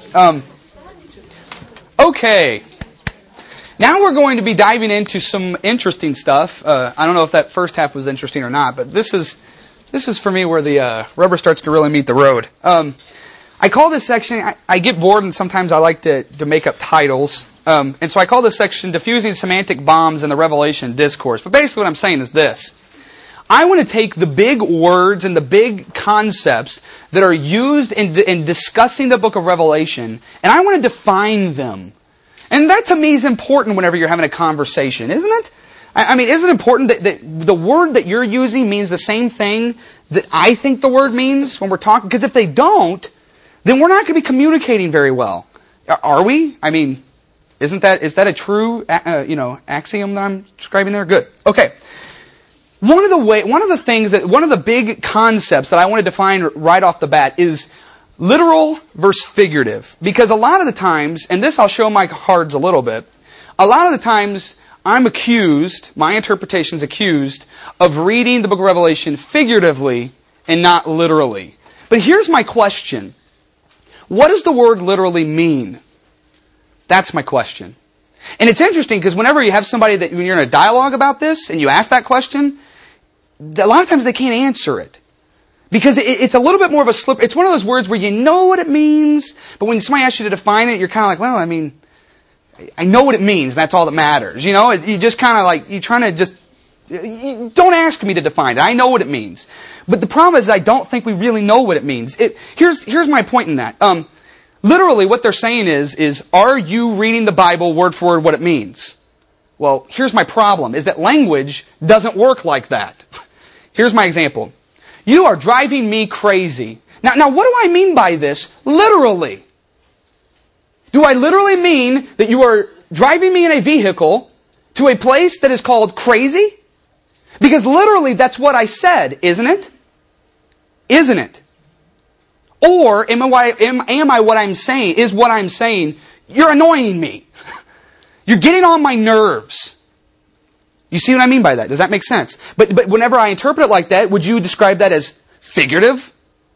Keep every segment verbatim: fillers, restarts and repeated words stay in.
Um, okay. Now we're going to be diving into some interesting stuff. Uh, I don't know if that first half was interesting or not, but this is this is for me where the uh, rubber starts to really meet the road. Um, I call this section, I, I get bored and sometimes I like to, to make up titles. Um, and so I call this section Diffusing Semantic Bombs in the Revelation Discourse. But basically what I'm saying is this. I want to take the big words and the big concepts that are used in, in discussing the book of Revelation, and I want to define them. And that to me is important whenever you're having a conversation, isn't it? I mean, isn't it important that, that the word that you're using means the same thing that I think the word means when we're talking? Because if they don't, then we're not going to be communicating very well. Are we? I mean, isn't that, is that a true, uh, you know, axiom that I'm describing there? Good. Okay. One of the way, one of the things that, one of the big concepts that I want to define right off the bat is literal versus figurative. Because a lot of the times, and this I'll show my cards a little bit, a lot of the times I'm accused, my interpretation's accused, of reading the book of Revelation figuratively and not literally. But here's my question. What does the word literally mean? That's my question. And it's interesting because whenever you have somebody that, when you're in a dialogue about this and you ask that question, a lot of times they can't answer it. Because it, it's a little bit more of a slip. It's one of those words where you know what it means, but when somebody asks you to define it, you're kind of like, well, I mean, I know what it means. That's all that matters. You know, you just kind of like, you're trying to just, you don't ask me to define it. I know what it means. But the problem is I don't think we really know what it means. It, here's, here's my point in that. Um, literally what they're saying is, is, are you reading the Bible word for word what it means? Well, here's my problem, is that language doesn't work like that. Here's my example. You are driving me crazy. Now, now what do I mean by this? Literally. Do I literally mean that you are driving me in a vehicle to a place that is called crazy? Because literally that's what I said, isn't it? Isn't it? Or am I, am, am I what I'm saying, is what I'm saying, you're annoying me. You're getting on my nerves. You see what I mean by that? Does that make sense? But, but whenever I interpret it like that, would you describe that as figurative?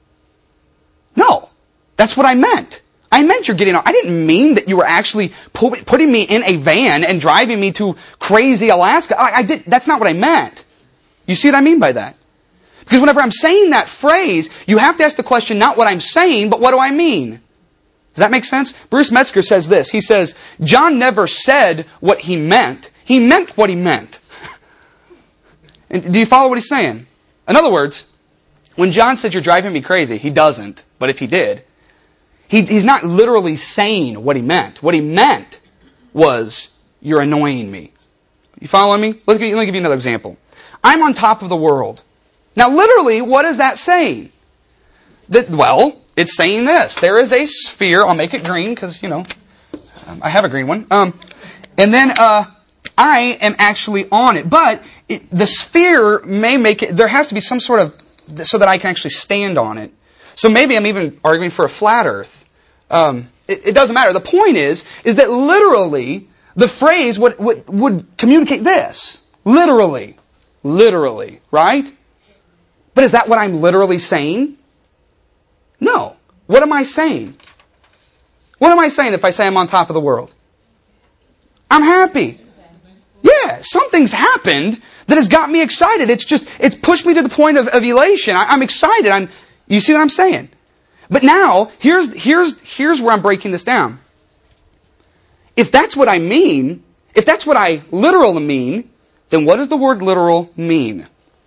No. That's what I meant. I meant you're getting on. I didn't mean that you were actually pu- putting me in a van and driving me to crazy Alaska. I, I did, that's not what I meant. You see what I mean by that? Because whenever I'm saying that phrase, you have to ask the question, not what I'm saying, but what do I mean? Does that make sense? Bruce Metzger says this. He says, John never said what he meant. He meant what he meant. And do you follow what he's saying? In other words, when John said you're driving me crazy, he doesn't. But if he did, he, he's not literally saying what he meant. What he meant was, you're annoying me. You following me? Let me, let me give you another example. I'm on top of the world. Now literally, what is that saying? That, well, it's saying this. There is a sphere. I'll make it green because, you know, um, I have a green one. Um, and then, uh, I am actually on it. But it, the sphere may make it, there has to be some sort of, so that I can actually stand on it. So maybe I'm even arguing for a flat earth. Um, it, it doesn't matter. The point is, is that literally, the phrase would, would, would communicate this. Literally. Literally. Right? But is that what I'm literally saying? No. What am I saying? What am I saying if I say I'm on top of the world? I'm happy. Yeah, something's happened that has got me excited. It's just, it's pushed me to the point of, of elation. I, I'm excited. I'm, you see what I'm saying? But now, here's, here's, here's where I'm breaking this down. If that's what I mean, if that's what I literally mean, then what does the word literal mean?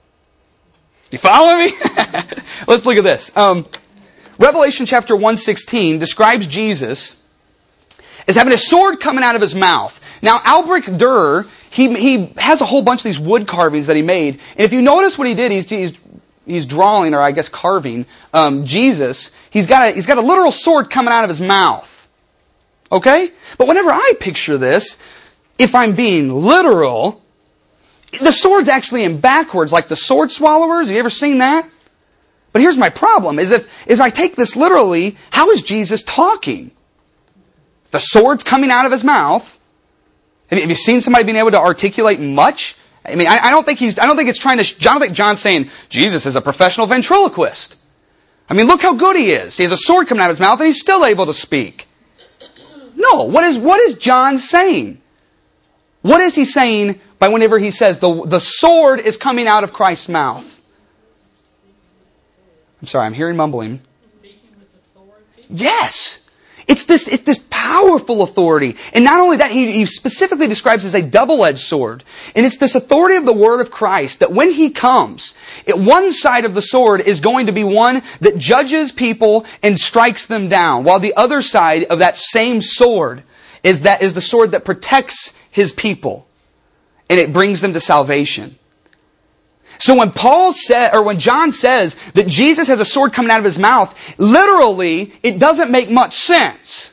You follow me? Let's look at this. Um, Revelation chapter one sixteen describes Jesus as having a sword coming out of his mouth. Now, Albrecht Dürer, he, he has a whole bunch of these wood carvings that he made. And if you notice what he did, he's, he's, he's drawing, or I guess carving, um, Jesus. He's got a, he's got a literal sword coming out of his mouth. Okay? But whenever I picture this, if I'm being literal, the sword's actually in backwards, like the sword swallowers. Have you ever seen that? But here's my problem, is if, is I take this literally, how is Jesus talking? The sword's coming out of his mouth. Have you seen somebody being able to articulate much? I mean, I, I don't think he's, I don't think it's trying to, I don't think John's saying, Jesus is a professional ventriloquist. I mean, look how good he is. He has a sword coming out of his mouth and he's still able to speak. No. What is, what is John saying? What is he saying by whenever he says the, the sword is coming out of Christ's mouth? I'm sorry, I'm hearing mumbling. Yes. It's this, it's this powerful authority. And not only that, he, he specifically describes it as a double-edged sword. And it's this authority of the Word of Christ that when He comes, it, one side of the sword is going to be one that judges people and strikes them down, while the other side of that same sword is that is the sword that protects His people. And it brings them to salvation. So when Paul said, or when John says that Jesus has a sword coming out of His mouth, literally, it doesn't make much sense.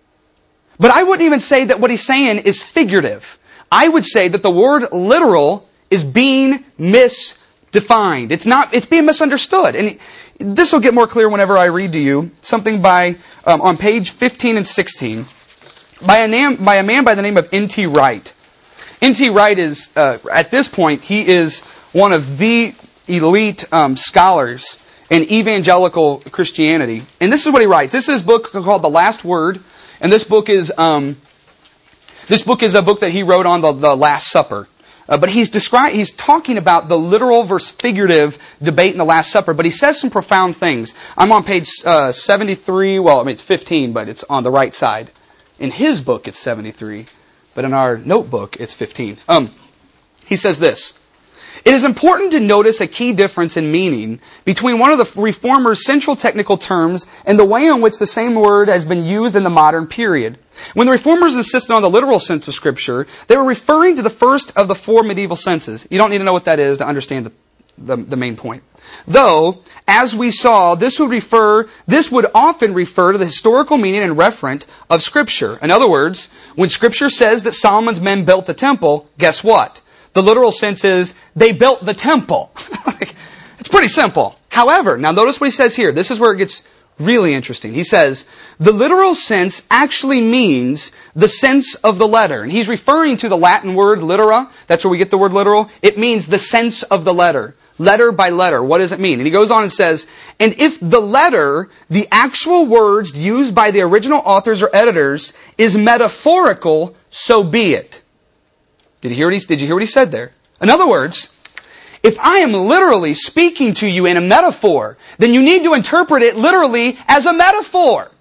But I wouldn't even say that what he's saying is figurative. I would say that the word literal is being misdefined. It's not, it's being misunderstood. And this will get more clear whenever I read to you something by, um, on page fifteen and sixteen, by a, name, by a man by the name of N T Wright. N T Wright is, uh, at this point, he is one of the elite um, scholars in evangelical Christianity. And this is what he writes. This is his book called The Last Word. And this book is um, this book is a book that he wrote on the, the Last Supper. Uh, but he's describing, he's talking about the literal versus figurative debate in the Last Supper. But he says some profound things. I'm on page uh, seventy-three. Well, I mean, it's fifteen, but it's on the right side. In his book, it's seventy-three. But in our notebook, it's fifteen. Um, he says this. It is important to notice a key difference in meaning between one of the Reformers' central technical terms and the way in which the same word has been used in the modern period. When the Reformers insisted on the literal sense of Scripture, they were referring to the first of the four medieval senses. You don't need to know what that is to understand the, the, the main point. Though, as we saw, this would refer, this would often refer to the historical meaning and referent of Scripture. In other words, when Scripture says that Solomon's men built the temple, guess what? The literal sense is, they built the temple. It's pretty simple. However, now notice what he says here. This is where it gets really interesting. He says, the literal sense actually means the sense of the letter. And he's referring to the Latin word litera. That's where we get the word literal. It means the sense of the letter. Letter by letter. What does it mean? And he goes on and says, and if the letter, the actual words used by the original authors or editors, is metaphorical, so be it. Did you hear what he, did you hear what he said there? In other words, if I am literally speaking to you in a metaphor, then you need to interpret it literally as a metaphor.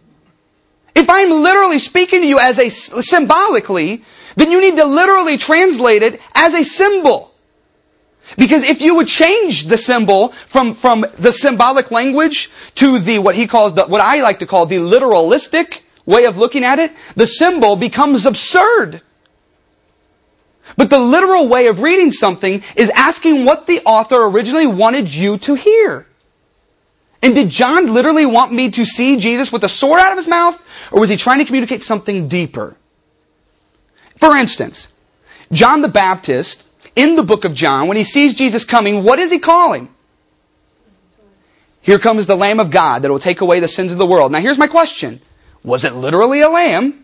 If I'm literally speaking to you as a symbolically, then you need to literally translate it as a symbol. Because if you would change the symbol from, from the symbolic language to the, what he calls the, what I like to call the literalistic way of looking at it, the symbol becomes absurd. But the literal way of reading something is asking what the author originally wanted you to hear. And did John literally want me to see Jesus with a sword out of his mouth? Or was he trying to communicate something deeper? For instance, John the Baptist, in the book of John, when he sees Jesus coming, what does he call him? Here comes the Lamb of God that will take away the sins of the world. Now here's my question. Was it literally a lamb?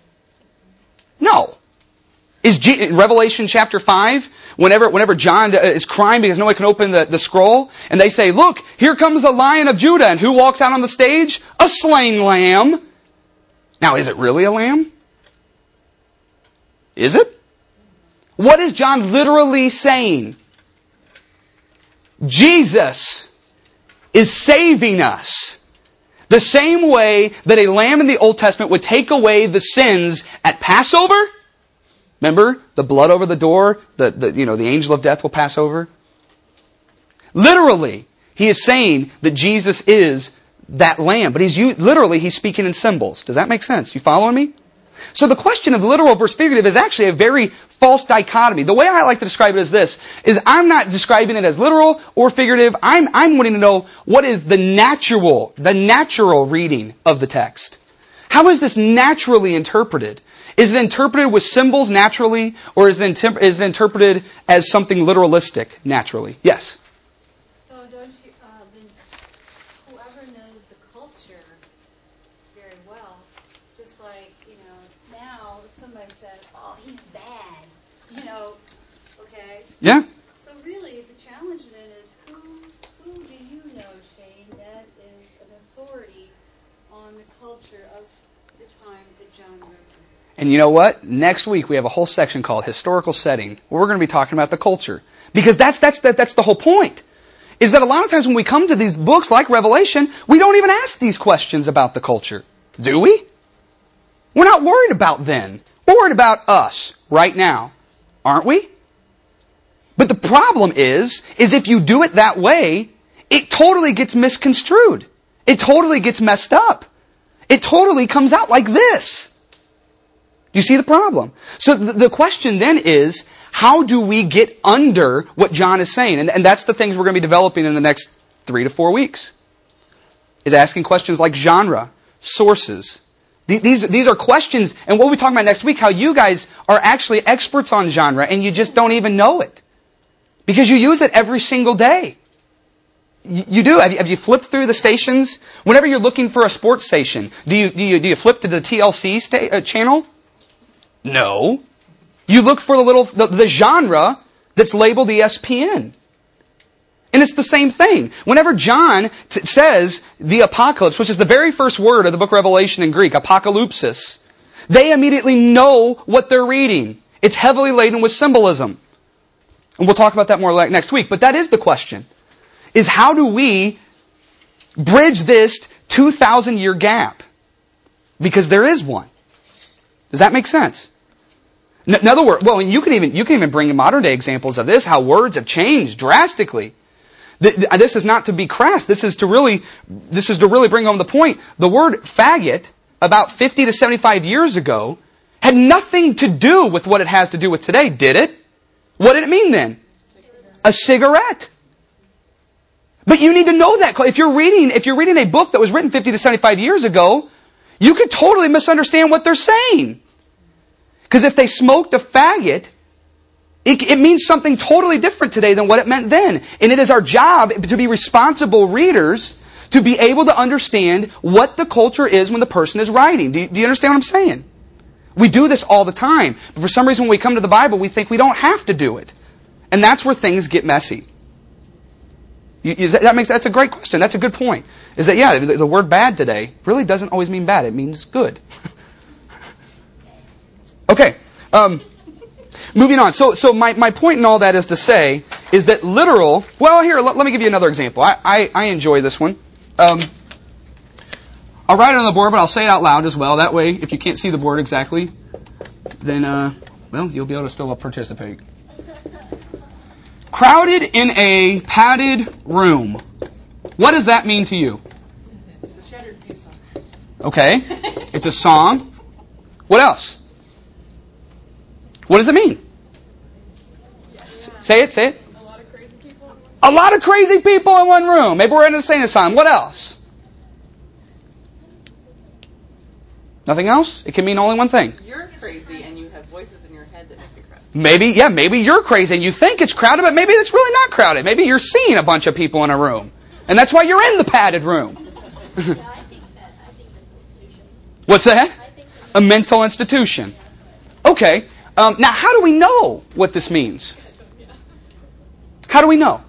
No. Is G- in Revelation chapter five, whenever whenever John is crying because no one can open the, the scroll, and they say, look, here comes the Lion of Judah, and who walks out on the stage? A slain lamb. Now, is it really a lamb? Is it? What is John literally saying? Jesus is saving us. The same way that a lamb in the Old Testament would take away the sins at Passover. Remember, the blood over the door, the, the, you know, the angel of death will pass over. Literally, he is saying that Jesus is that lamb. But he's literally, he's speaking in symbols. Does that make sense? You following me? So the question of literal versus figurative is actually a very false dichotomy. The way I like to describe it is this, is I'm not describing it as literal or figurative. I'm, I'm wanting to know what is the natural, the natural reading of the text. How is this naturally interpreted? Is it interpreted with symbols naturally, or is it, inter- is it interpreted as something literalistic naturally? Yes? So don't you, uh, then whoever knows the culture very well, just like, you know, now if somebody said, oh, he's bad, you know, okay? Yeah. So really the challenge then is who, who do you know, Shane, that is an authority on the culture of the time that John wrote this. And you know what? Next week we have a whole section called Historical Setting, where we're going to be talking about the culture. Because that's, that's, that, that's the whole point. Is that a lot of times when we come to these books like Revelation, we don't even ask these questions about the culture. Do we? We're not worried about then. We're worried about us right now. Aren't we? But the problem is, is if you do it that way, it totally gets misconstrued. It totally gets messed up. It totally comes out like this. Do you see the problem? So the question then is, how do we get under what John is saying? And, and that's the things we're going to be developing in the next three to four weeks. Is asking questions like genre, sources. These, these are questions, and what we'll be talking about next week, how you guys are actually experts on genre and you just don't even know it. Because you use it every single day. You, you do. Have you, have you flipped through the stations? Whenever you're looking for a sports station, do you, do you, do you flip to the T L C sta- uh, channel? No. You look for the little, the, the genre that's labeled E S P N. And it's the same thing. Whenever John t- says the apocalypse, which is the very first word of the book of Revelation in Greek, apocalypsis, they immediately know what they're reading. It's heavily laden with symbolism. And we'll talk about that more like next week. But that is the question. Is how do we bridge this two thousand year gap? Because there is one. Does that make sense? In other words, well, you can even, you can even bring in modern day examples of this, how words have changed drastically. This is not to be crass. This is to really, this is to really bring home the point. The word faggot, about fifty to seventy-five years ago, had nothing to do with what it has to do with today, did it? What did it mean then? A cigarette. But you need to know that. If you're reading, if you're reading a book that was written fifty to seventy-five years ago, you could totally misunderstand what they're saying. Because if they smoked a faggot, it, it means something totally different today than what it meant then. And it is our job to be responsible readers to be able to understand what the culture is when the person is writing. Do you, do you understand what I'm saying? We do this all the time. But for some reason when we come to the Bible, we think we don't have to do it. And that's where things get messy. You, you, that makes, that's a great question. That's a good point. Is that, yeah, the, the word bad today really doesn't always mean bad. It means good. Okay. Um, moving on. So, so my, my point in all that is to say is that literal, well, here, let, let me give you another example. I, I, I enjoy this one. Um, I'll write it on the board, but I'll say it out loud as well. That way, if you can't see the board exactly, then, uh, well, you'll be able to still participate. Crowded in a padded room. What does that mean to you? It's the Shattered Peace song. Okay. It's a song. What else? What does it mean? Yeah. Say it, say it. A lot of crazy people. A lot of crazy people in one room. Maybe we're in a insane asylum. What else? Nothing else? It can mean only one thing. You're crazy and you have voices in your head that make you crazy. Maybe, yeah, maybe you're crazy and you think it's crowded, but maybe it's really not crowded. Maybe you're seeing a bunch of people in a room. And that's why you're in the padded room. Yeah, I think that, I think that's institution. What's that? I think that's A mental institution. Okay. Um, now, how do we know what this means? How do we know?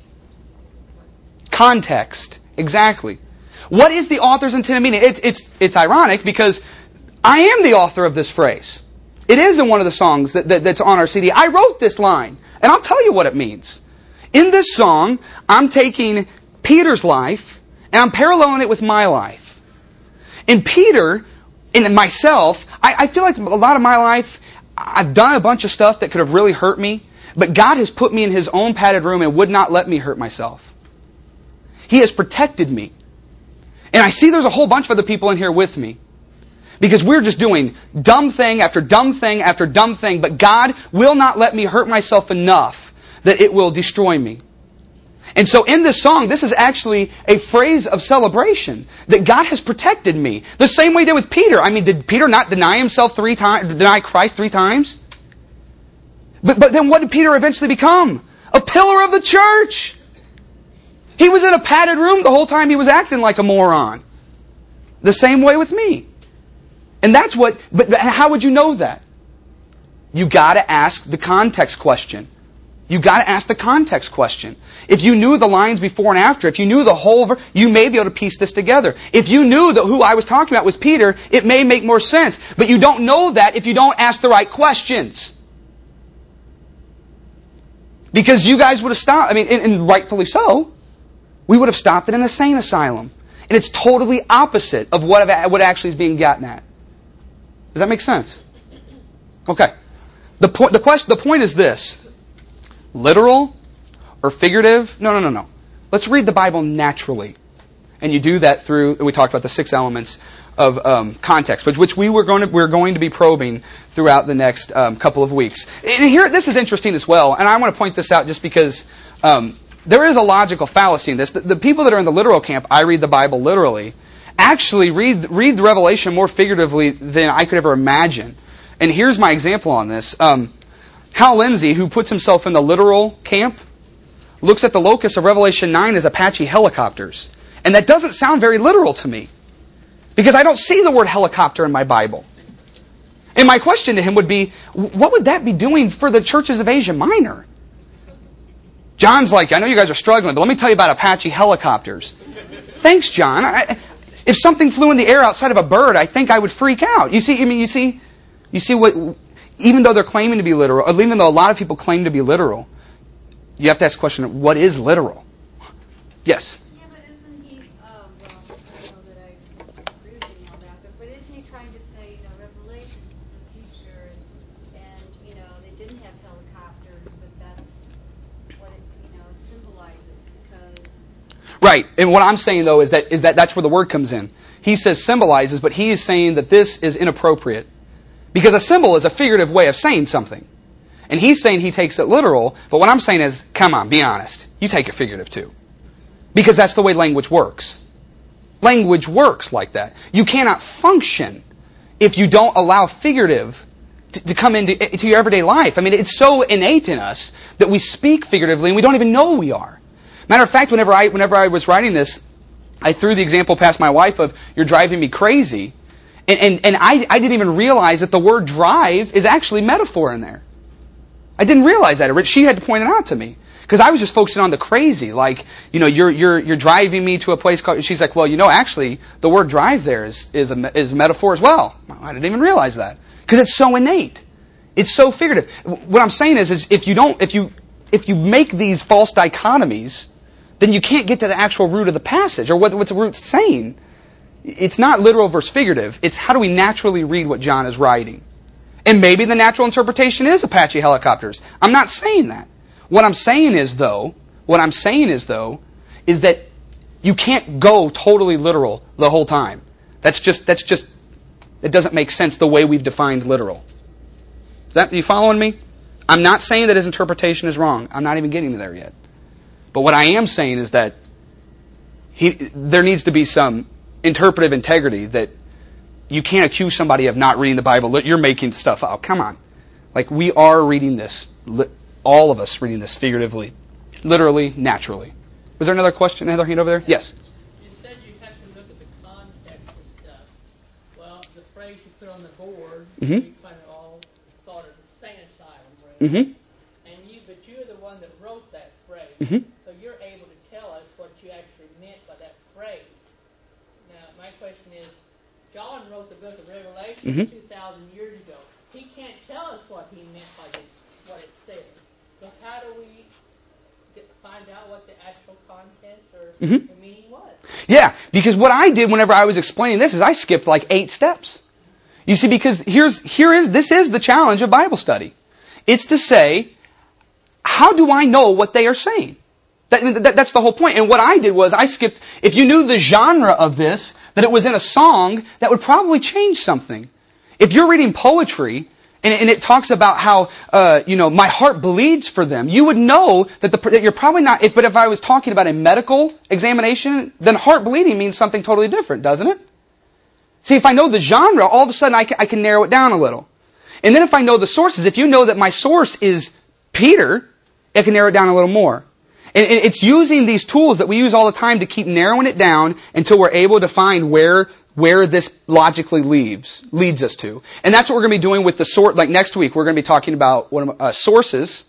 Context. Exactly. What is the author's intended meaning? It's, it's, it's ironic because I am the author of this phrase. It is in one of the songs that, that, that's on our C D. I wrote this line, and I'll tell you what it means. In this song, I'm taking Peter's life, and I'm paralleling it with my life. In Peter, in myself, I, I feel like a lot of my life, I've done a bunch of stuff that could have really hurt me, but God has put me in His own padded room and would not let me hurt myself. He has protected me. And I see there's a whole bunch of other people in here with me. Because we're just doing dumb thing after dumb thing after dumb thing, but God will not let me hurt myself enough that it will destroy me. And so in this song, this is actually a phrase of celebration that God has protected me. The same way He did with Peter. I mean, did Peter not deny himself three times, deny Christ three times? But, but then what did Peter eventually become? A pillar of the church. He was in a padded room the whole time he was acting like a moron. The same way with me. And that's what, but how would you know that? You gotta ask the context question. You got to ask the context question. If you knew the lines before and after, if you knew the whole, ver- you may be able to piece this together. If you knew that who I was talking about was Peter, it may make more sense. But you don't know that if you don't ask the right questions. Because you guys would have stopped, I mean, and, and rightfully so, we would have stopped at an insane asylum. And it's totally opposite of what, what actually is being gotten at. Does that make sense? Okay. The point, the question, the point is this. Literal or figurative? No, no, no, no. Let's read the Bible naturally. And you do that through, we talked about the six elements of um, context, which, which we were going to, we're going to be probing throughout the next um, couple of weeks. And here, this is interesting as well, and I want to point this out just because um, there is a logical fallacy in this. The, the people that are in the literal camp, I read the Bible literally, actually read, read the Revelation more figuratively than I could ever imagine. And here's my example on this. Um, Hal Lindsey, who puts himself in the literal camp, looks at the locus of Revelation nine as Apache helicopters. And that doesn't sound very literal to me. Because I don't see the word helicopter in my Bible. And my question to him would be, what would that be doing for the churches of Asia Minor? John's like, I know you guys are struggling, but let me tell you about Apache helicopters. Thanks, John. I, if something flew in the air outside of a bird, I think I would freak out. You see, I mean, you see, you see what... Even though they're claiming to be literal, or even though a lot of people claim to be literal, you have to ask the question, what is literal? Yes? Yeah, but isn't he, uh, well, I don't know that I agree with you on that, but, but isn't he trying to say, you know, Revelation is the future, and, and, you know, they didn't have helicopters, but that's what it, you know, it symbolizes, because... Right, and what I'm saying, though, is that is that that's where the word comes in. He says symbolizes, but he is saying that this is inappropriate. Because a symbol is a figurative way of saying something. And he's saying he takes it literal, but what I'm saying is, come on, be honest. You take it figurative too. Because that's the way language works. Language works like that. You cannot function if you don't allow figurative to, to come into, into your everyday life. I mean, it's so innate in us that we speak figuratively and we don't even know we are. Matter of fact, whenever I, whenever I was writing this, I threw the example past my wife of, you're driving me crazy. And, and, and I, I didn't even realize that the word drive is actually metaphor in there. I didn't realize that. She had to point it out to me. Because I was just focusing on the crazy. Like, you know, you're, you're, you're driving me to a place called, she's like, well, you know, actually, the word drive there is, is a, is a metaphor as well. I didn't even realize that. Because it's so innate. It's so figurative. What I'm saying is, is if you don't, if you, if you make these false dichotomies, then you can't get to the actual root of the passage, or what, what the root's saying. It's not literal versus figurative. It's how do we naturally read what John is writing. And maybe the natural interpretation is Apache helicopters. I'm not saying that. What I'm saying is, though, what I'm saying is, though, is that you can't go totally literal the whole time. That's just, that's just, it doesn't make sense the way we've defined literal. Is that, are you following me? I'm not saying that his interpretation is wrong. I'm not even getting there yet. But what I am saying is that he, there needs to be some interpretive integrity, that you can't accuse somebody of not reading the Bible. You're making stuff up. Come on. Like, we are reading this, all of us reading this figuratively, literally, naturally. Was there another question, another hand over there? Yes. You said you have to look at the context of stuff. Well, the phrase you put on the board, mm-hmm. we kind of all thought of the sane asylum phrase. Mm-hmm. And you, but you're the one that wrote that phrase. Mm-hmm. So you're able to tell us what you actually meant by that phrase. Now, my question is, John wrote the book of Revelation mm-hmm. two thousand years ago. He can't tell us what he meant by this, what it said. So how do we get, find out what the actual content or mm-hmm. the meaning was? Yeah, because what I did whenever I was explaining this is I skipped like eight steps. You see, because here's here is this is the challenge of Bible study. It's to say, how do I know what they are saying? That, that, that's the whole point. And what I did was I skipped, if you knew the genre of this, that it was in a song, that would probably change something. If you're reading poetry, and, and it talks about how, uh, you know, my heart bleeds for them, you would know that, the, that you're probably not, if, but if I was talking about a medical examination, then heart bleeding means something totally different, doesn't it? See, if I know the genre, all of a sudden I can, I can narrow it down a little. And then if I know the sources, if you know that my source is Peter, I can narrow it down a little more. And it's using these tools that we use all the time to keep narrowing it down until we're able to find where where this logically leads leads us to. And that's what we're going to be doing with the sort. Like next week, we're going to be talking about what uh, sources,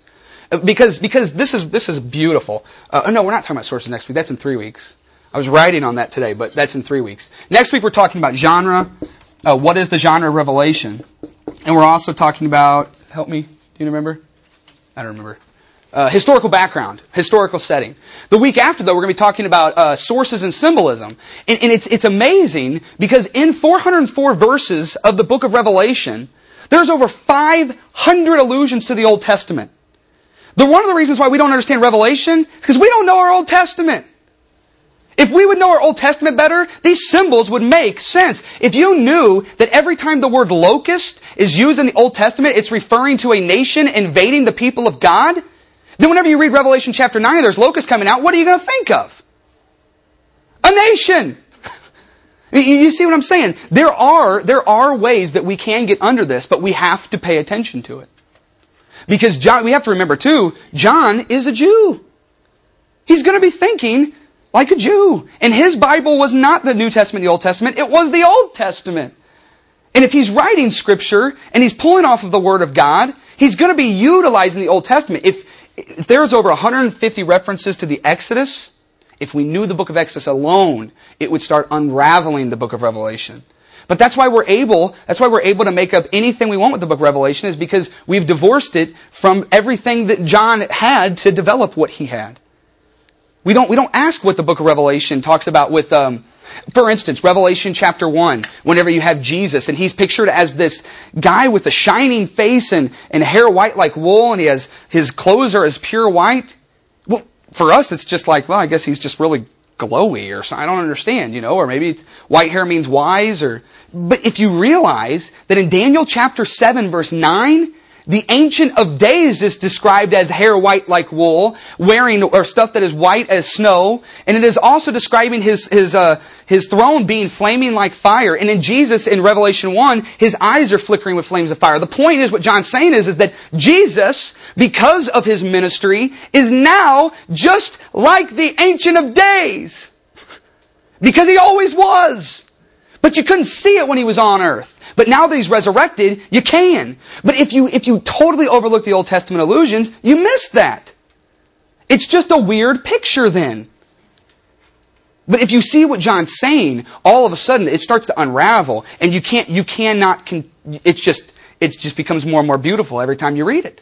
Because, because this is, this is beautiful. Uh, no, we're not talking about sources next week. That's in three weeks. I was writing on that today, but that's in three weeks. Next week we're talking about genre. Uh, what is the genre of Revelation? And we're also talking about, help me, do you remember? I don't remember. Uh, historical background, historical setting. The week after, though, we're going to be talking about uh, sources and symbolism. And, and it's, it's amazing because in four hundred four verses of the book of Revelation, there's over five hundred allusions to the Old Testament. The, one of the reasons why we don't understand Revelation is because we don't know our Old Testament. If we would know our Old Testament better, these symbols would make sense. If you knew that every time the word locust is used in the Old Testament, it's referring to a nation invading the people of God, then whenever you read Revelation chapter nine and there's locusts coming out, what are you going to think of? A nation! You see what I'm saying? There are, there are ways that we can get under this, but we have to pay attention to it. Because John, we have to remember too, John is a Jew. He's going to be thinking like a Jew. And his Bible was not the New Testament, the Old Testament. It was the Old Testament. And if he's writing Scripture and he's pulling off of the Word of God, he's going to be utilizing the Old Testament. If, if there's over one hundred fifty references to the Exodus, if we knew the book of Exodus alone, it would start unraveling the book of Revelation. But that's why we're able, that's why we're able to make up anything we want with the book of Revelation, is because we've divorced it from everything that John had to develop what he had. We don't, we don't ask what the book of Revelation talks about with, um, for instance, Revelation chapter one, whenever you have Jesus, and he's pictured as this guy with a shining face and, and hair white like wool, and he has, his clothes are as pure white. Well, for us, it's just like, well, I guess he's just really glowy or something. I don't understand, you know, or maybe it's, white hair means wise, or, but if you realize that in Daniel chapter seven verse nine, the Ancient of Days is described as hair white like wool, wearing or stuff that is white as snow, and it is also describing his his uh his throne being flaming like fire. And in Jesus in Revelation one, his eyes are flickering with flames of fire. The point is, what John's saying is, is that Jesus, because of his ministry, is now just like the Ancient of Days. Because he always was. But you couldn't see it when he was on earth. But now that he's resurrected, you can. But if you, if you totally overlook the Old Testament allusions, you miss that. It's just a weird picture then. But if you see what John's saying, all of a sudden it starts to unravel, and you can't, you cannot, con- it's just, it just becomes more and more beautiful every time you read it.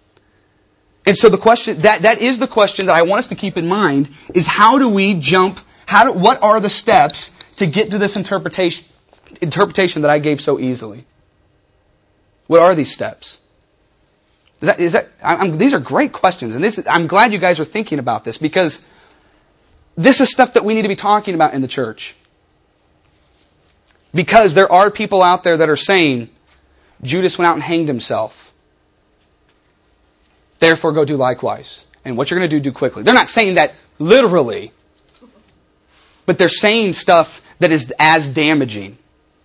And so the question, that, that is the question that I want us to keep in mind, is how do we jump, how do, what are the steps to get to this interpretation, interpretation that I gave so easily? What are these steps? Is that, is that, I'm, these are great questions, and this, I'm glad you guys are thinking about this, because this is stuff that we need to be talking about in the church. Because there are people out there that are saying, Judas went out and hanged himself. Therefore go do likewise. And what you're going to do, do quickly. They're not saying that literally, but they're saying stuff that is as damaging.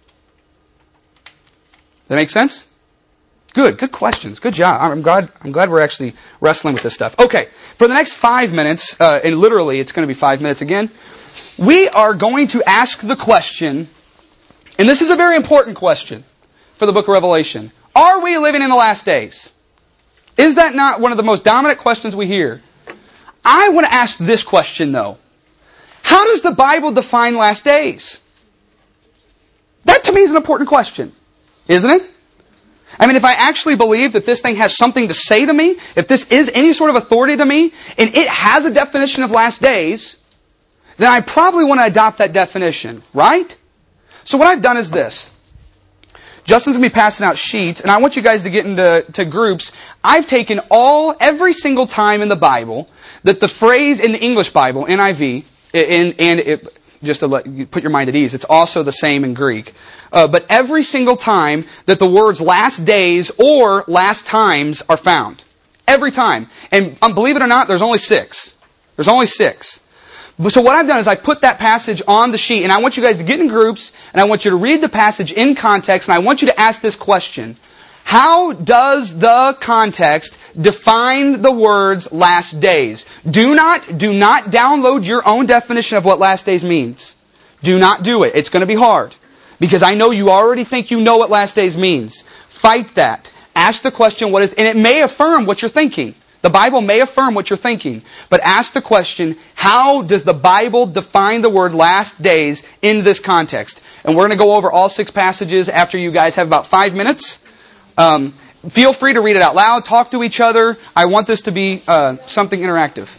That make sense? Good, good questions. Good job. I'm glad, I'm glad we're actually wrestling with this stuff. Okay, for the next five minutes, uh, and literally it's going to be five minutes again, we are going to ask the question, and this is a very important question for the book of Revelation. Are we living in the last days? Is that not one of the most dominant questions we hear? I want to ask this question though. How does the Bible define last days? That to me is an important question. Isn't it? I mean, if I actually believe that this thing has something to say to me, if this is any sort of authority to me, and it has a definition of last days, then I probably want to adopt that definition, right? So what I've done is this. Justin's going to be passing out sheets, and I want you guys to get into to groups. I've taken all, every single time in the Bible, that the phrase in the English Bible, N I V, and, and it, just to let you put your mind at ease, it's also the same in Greek. Uh, but every single time that the words last days or last times are found. Every time. And um, believe it or not, there's only six. There's only six. So what I've done is I put that passage on the sheet, and I want you guys to get in groups, and I want you to read the passage in context, and I want you to ask this question. How does the context define the words last days? Do not, do not download your own definition of what last days means. Do not do it. It's going to be hard. Because I know you already think you know what last days means. Fight that. Ask the question, what is, and it may affirm what you're thinking. The Bible may affirm what you're thinking, but ask the question, how does the Bible define the word last days in this context? And we're going to go over all six passages after you guys have about five minutes. Um, feel free to read it out loud, talk to each other. I want this to be uh, something interactive.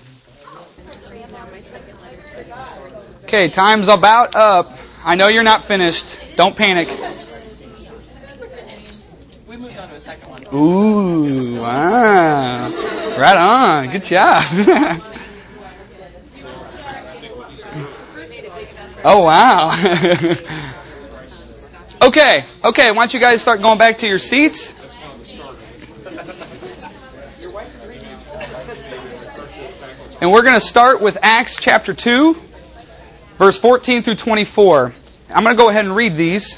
Okay, time's about up. I know you're not finished. Don't panic. We moved on to a second one. Ooh, wow. Right on. Good job. Oh, wow. Okay, okay, why don't you guys start going back to your seats? And we're going to start with Acts chapter two, verse fourteen through twenty-four. I'm going to go ahead and read these.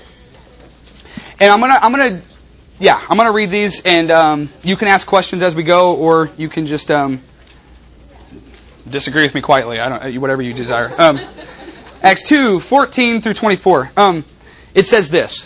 And I'm going to, I'm going to, yeah, I'm going to read these, and um, you can ask questions as we go, or you can just um, disagree with me quietly. I don't, whatever you desire. Um, Acts two, fourteen through twenty-four. Um, it says this.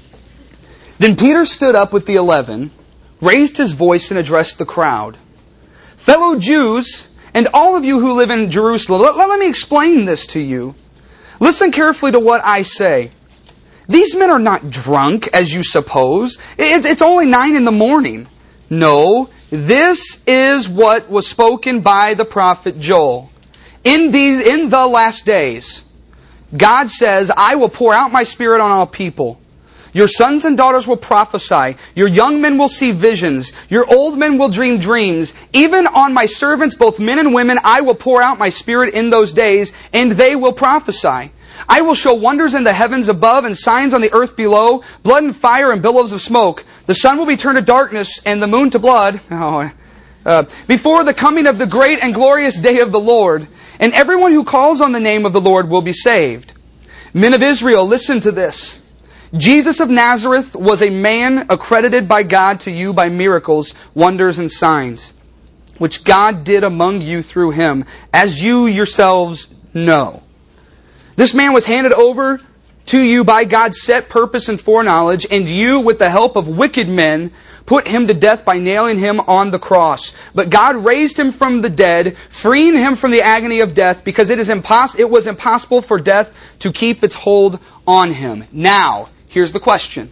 Then Peter stood up with the eleven, raised his voice and addressed the crowd. Fellow Jews, and all of you who live in Jerusalem, let, let me explain this to you. Listen carefully to what I say. These men are not drunk, as you suppose. It's, it's only nine in the morning. No, this is what was spoken by the prophet Joel. In these, in the last days, God says, I will pour out my Spirit on all people. Your sons and daughters will prophesy. Your young men will see visions. Your old men will dream dreams. Even on my servants, both men and women, I will pour out my Spirit in those days, and they will prophesy. I will show wonders in the heavens above and signs on the earth below, blood and fire and billows of smoke. The sun will be turned to darkness and the moon to blood. Oh, uh, before the coming of the great and glorious day of the Lord. And everyone who calls on the name of the Lord will be saved. Men of Israel, listen to this. Jesus of Nazareth was a man accredited by God to you by miracles, wonders, and signs, which God did among you through him, as you yourselves know. This man was handed over to you by God's set purpose and foreknowledge, and you, with the help of wicked men, put him to death by nailing him on the cross. But God raised him from the dead, freeing him from the agony of death, because it is impos- it was impossible for death to keep its hold on him. Now, here's the question.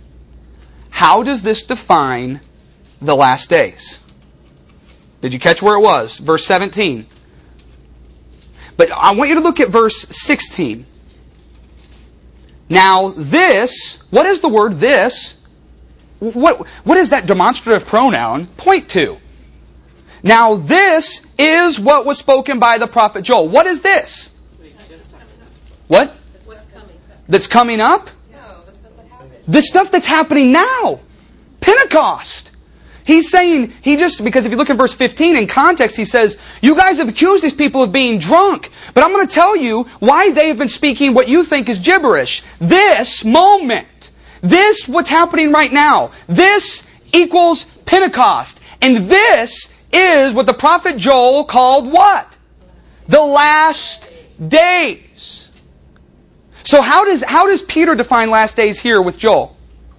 How does this define the last days? Did you catch where it was? Verse seventeen. But I want you to look at verse sixteen. Now this, what is the word this? What, what is that demonstrative pronoun point to? Now this is what was spoken by the prophet Joel. What is this? What? That's coming up? The stuff that's happening now. Pentecost. He's saying, he just, because if you look at verse fifteen in context, he says, you guys have accused these people of being drunk. But I'm going to tell you why they have been speaking what you think is gibberish. This moment, this, what's happening right now, this equals Pentecost. And this is what the prophet Joel called what? The last days. So how does, how does Peter define last days here with Joel?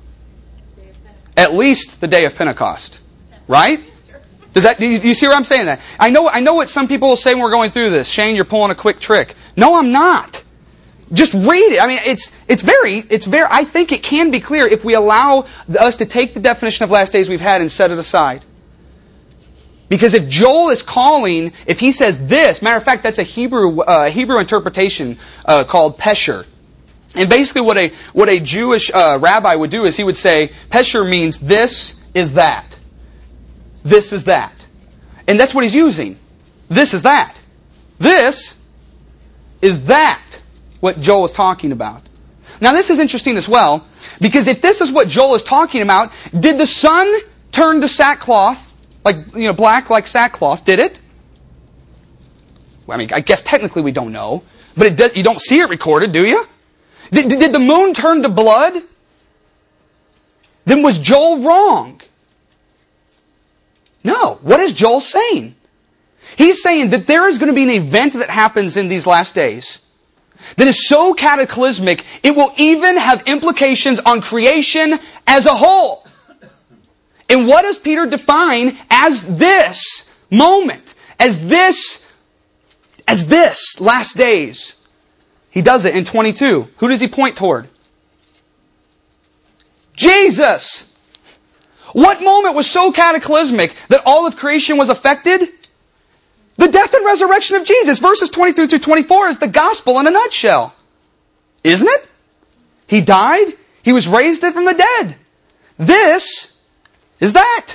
At least the day of Pentecost. Right? Does that, do you, do you see where I'm saying that? I know, I know what some people will say when we're going through this. Shane, you're pulling a quick trick. No, I'm not. Just read it. I mean, it's, it's very, it's very, I think it can be clear if we allow us to take the definition of last days we've had and set it aside. Because if Joel is calling, if he says this, matter of fact, that's a Hebrew, uh, Hebrew interpretation, uh, called Pesher. And basically what a, what a Jewish, uh, rabbi would do is he would say, Pesher means this is that. This is that. And that's what he's using. This is that. This is that. What Joel is talking about. Now this is interesting as well, because if this is what Joel is talking about, did the sun turn to sackcloth, like, you know, black like sackcloth? Did it? Well, I mean, I guess technically we don't know, but it does, you don't see it recorded, do you? Did, did the moon turn to blood? Then was Joel wrong? No. What is Joel saying? He's saying that there is going to be an event that happens in these last days that is so cataclysmic, it will even have implications on creation as a whole. And what does Peter define as this moment, as this, as this last days, he does it in twenty-two. Who does he point toward? Jesus! What moment was so cataclysmic that all of creation was affected? The death and resurrection of Jesus. Verses twenty-three through twenty-four is the gospel in a nutshell. Isn't it? He died. He was raised from the dead. This is that.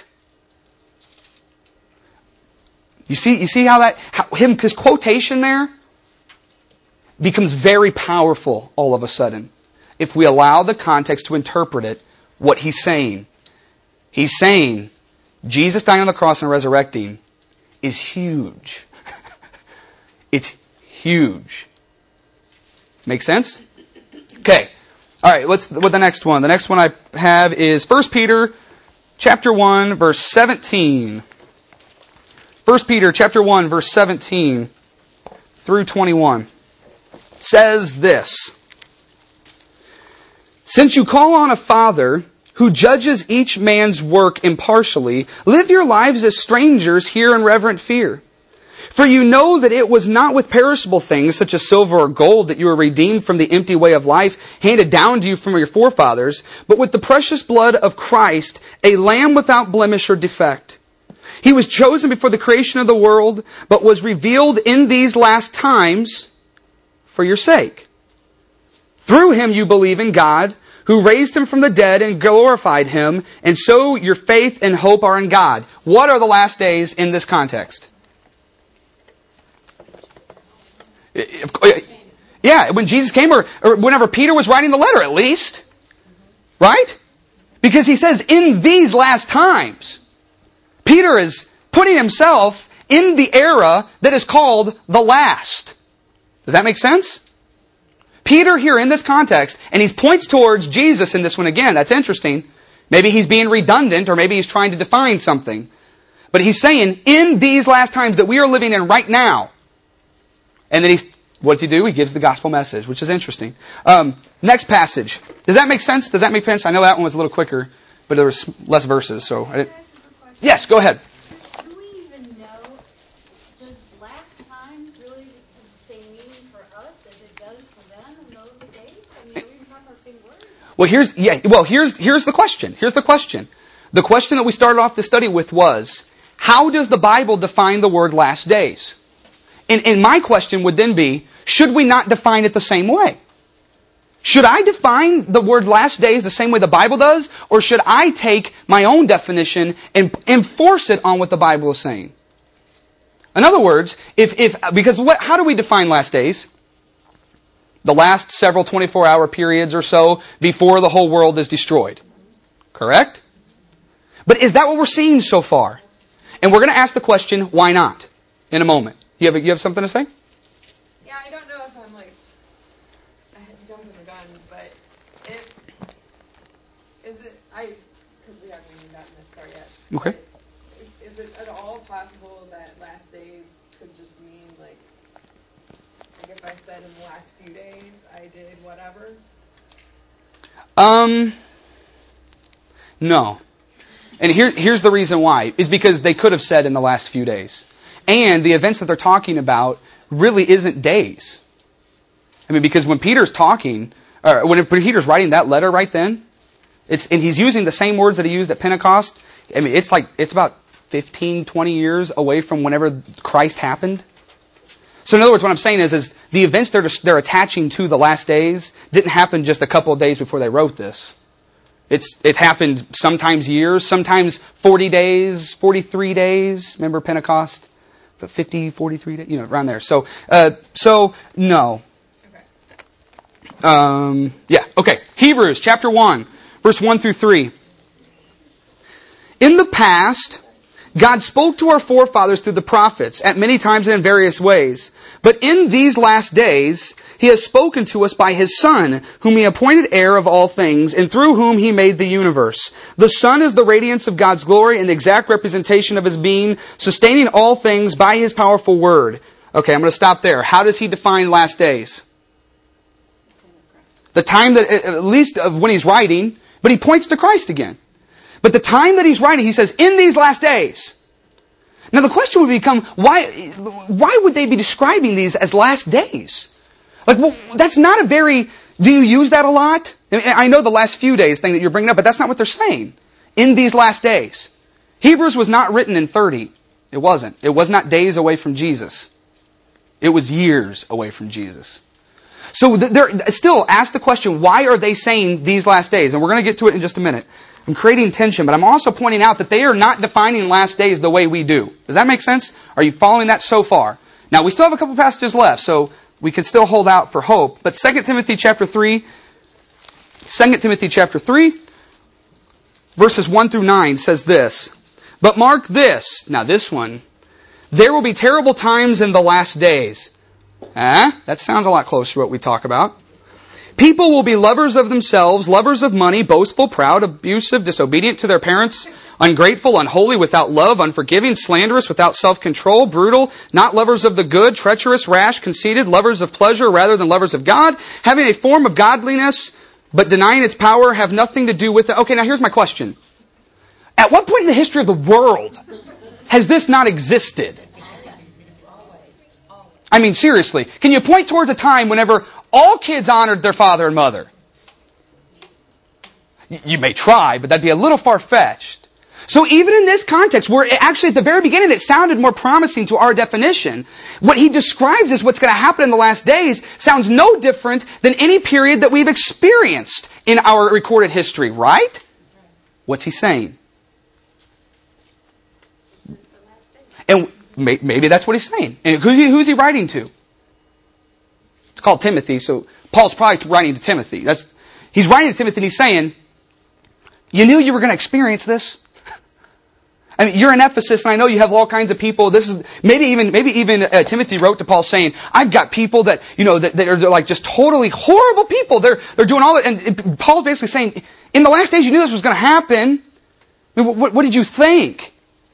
You see, you see how that, how, him, his quotation there becomes very powerful all of a sudden. If we allow the context to interpret it, what he's saying. He's saying, Jesus dying on the cross and resurrecting is huge. It's huge. Make sense? Okay. All right, let's with the next one. The next one I have is First Peter chapter one verse seventeen. First Peter chapter one verse seventeen through twenty-one says this: Since you call on a Father who judges each man's work impartially, live your lives as strangers here in reverent fear. For you know that it was not with perishable things such as silver or gold that you were redeemed from the empty way of life handed down to you from your forefathers, but with the precious blood of Christ, a lamb without blemish or defect. He was chosen before the creation of the world, but was revealed in these last times for your sake. Through him you believe in God, who raised him from the dead and glorified him, and so your faith and hope are in God. What are the last days in this context? Yeah, when Jesus came, or, or whenever Peter was writing the letter, at least. Right? Because he says, in these last times. Peter is putting himself in the era that is called the last. Does that make sense? Peter here in this context, and he points towards Jesus in this one again. That's interesting. Maybe he's being redundant, or maybe he's trying to define something. But he's saying, in these last times that we are living in right now. And then he's, what does he do? He gives the gospel message, which is interesting. Um, next passage. Does that make sense? Does that make sense? I know that one was a little quicker, but there was less verses, so I didn't... Yes, go ahead. Do we even know, does last times really have the same meaning for us as it does for them in those days? I mean, are we even talking about the same words? Well, here's, yeah, well, here's, here's the question. Here's the question. The question that we started off the study with was, how does the Bible define the word last days? And, and my question would then be, should we not define it the same way? Should I define the word last days the same way the Bible does? Or should I take my own definition and enforce it on what the Bible is saying? In other words, if, if, because what, how do we define last days? The last several twenty-four hour periods or so before the whole world is destroyed. Correct? But is that what we're seeing so far? And we're going to ask the question, why not? In a moment. You have, you have something to say? Yeah, I don't know if I'm like jumping the gun, but if is it I because we haven't even gotten this far yet. Okay. Is, is it at all possible that last days could just mean like like if I said in the last few days I did whatever? Um. No. And here, here's the reason why. Is because they could have said in the last few days. And the events that they're talking about really isn't days. I mean, because when Peter's talking, or when Peter's writing that letter right then, it's, and he's using the same words that he used at Pentecost. I mean, it's like, it's about fifteen, twenty years away from whenever Christ happened. So in other words, what I'm saying is, is the events they're, they're attaching to the last days didn't happen just a couple of days before they wrote this. It's, it happened sometimes years, sometimes forty days, forty-three days. Remember Pentecost? But fifty, forty-three days, you know, around there. So, uh, so, no. Okay. Um, yeah, okay. Hebrews chapter one, verse one through three. In the past, God spoke to our forefathers through the prophets at many times and in various ways. But in these last days, He has spoken to us by His Son, whom He appointed heir of all things, and through whom He made the universe. The Son is the radiance of God's glory and the exact representation of His being, sustaining all things by His powerful word. Okay, I'm going to stop there. How does He define last days? The time that, at least of when He's writing, but He points to Christ again. But the time that He's writing, He says, in these last days. Now the question would become, why, why would they be describing these as last days? Like, well, that's not a very, do you use that a lot? I know the last few days thing that you're bringing up, but that's not what they're saying. In these last days. Hebrews was not written in thirty. It wasn't. It was not days away from Jesus. It was years away from Jesus. So they're still ask the question, why are they saying these last days? And we're going to get to it in just a minute. I'm creating tension, but I'm also pointing out that they are not defining last days the way we do. Does that make sense? Are you following that so far? Now, we still have a couple passages left, so we can still hold out for hope. But Second Timothy chapter three, Second Timothy chapter three, verses one through nine says this, "But mark this," now this one, "there will be terrible times in the last days." Eh? That sounds a lot closer to what we talk about. "People will be lovers of themselves, lovers of money, boastful, proud, abusive, disobedient to their parents, ungrateful, unholy, without love, unforgiving, slanderous, without self-control, brutal, not lovers of the good, treacherous, rash, conceited, lovers of pleasure rather than lovers of God, having a form of godliness, but denying its power, have nothing to do with it." Okay, now here's my question. At what point in the history of the world has this not existed? I mean, seriously, can you point towards a time whenever all kids honored their father and mother? You may try, but that'd be a little far-fetched. So even in this context, where actually at the very beginning it sounded more promising to our definition, what he describes as what's going to happen in the last days sounds no different than any period that we've experienced in our recorded history, right? What's he saying? And maybe that's what he's saying. And who's he, who's he writing to? It's called Timothy, so Paul's probably writing to Timothy. That's, he's writing to Timothy and he's saying, you knew you were going to experience this. I mean, you're in Ephesus and I know you have all kinds of people. This is, maybe even, maybe even uh, Timothy wrote to Paul saying, I've got people that, you know, that, that are like just totally horrible people. They're, they're doing all that. And, and Paul's basically saying, in the last days you knew this was going to happen. I mean, what, what did you think?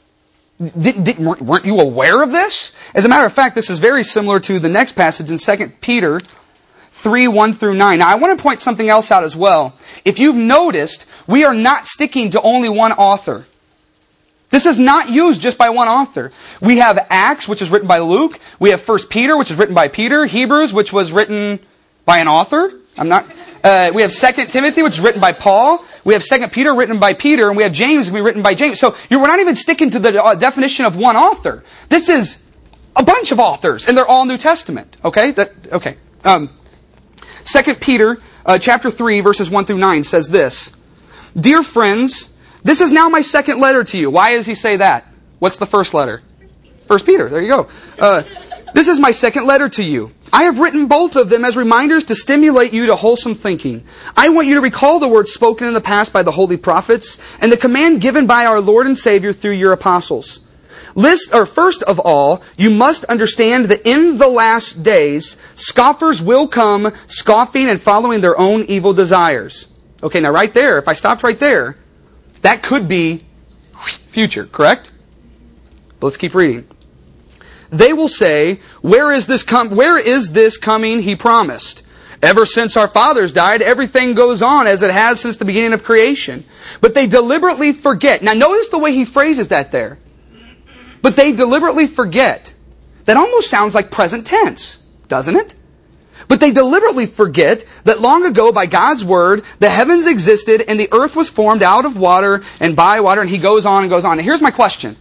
Did, did, weren't you aware of this? As a matter of fact, this is very similar to the next passage in Second Peter three, one through nine. Now, I want to point something else out as well. If you've noticed, we are not sticking to only one author. This is not used just by one author. We have Acts, which is written by Luke. We have First Peter, which is written by Peter. Hebrews, which was written by an author. I'm not... Uh, we have Second Timothy, which is written by Paul. We have Second Peter, written by Peter. And we have James, which is written by James. So you're, we're not even sticking to the uh, definition of one author. This is a bunch of authors, and they're all New Testament. Okay? That, okay. Um, Second Peter, uh, chapter three, verses one through nine says this. "Dear friends, this is now my second letter to you." Why does he say that? What's the first letter? First Peter. There you go. Uh, "This is my second letter to you. I have written both of them as reminders to stimulate you to wholesome thinking. I want you to recall the words spoken in the past by the holy prophets and the command given by our Lord and Savior through your apostles. List, or first of all, you must understand that in the last days, scoffers will come, scoffing and following their own evil desires." Okay, now right there, if I stopped right there, that could be future, correct? But let's keep reading. "They will say, where is this com- where is this coming he promised? Ever since our fathers died, everything goes on as it has since the beginning of creation. But they deliberately forget." Now notice the way he phrases that there. But they deliberately forget. That almost sounds like present tense, doesn't it? But they deliberately forget that long ago by God's word, the heavens existed and the earth was formed out of water and by water, and he goes on and goes on. And here's my question.